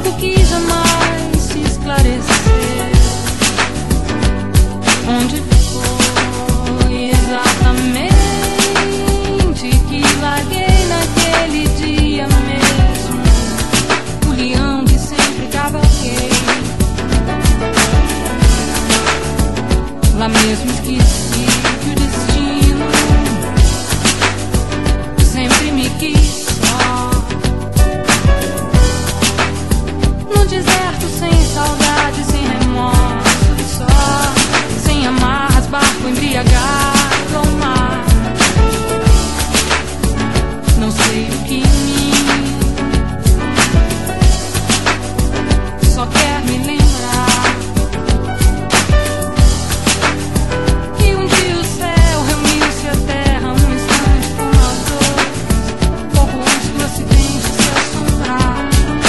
algo que jamais se esclareceu. Onde foi exatamente que larguei naquele dia mesmo o leão que sempre cavalguei? Lá mesmo esqueci que o destino sempre me quis só, no deserto, sem saudade, sem remorso, e só, sem amarras, barco embriagado ao mar. Não sei o que em mim só quer me lembrar que um dia o céu reuniu-se à terra um instante por nós dois, pouco antes do acidente se assombrar.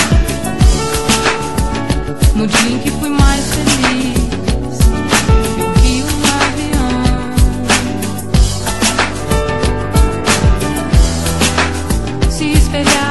No dia em que fui mais feliz, eu vi um avião se espelhar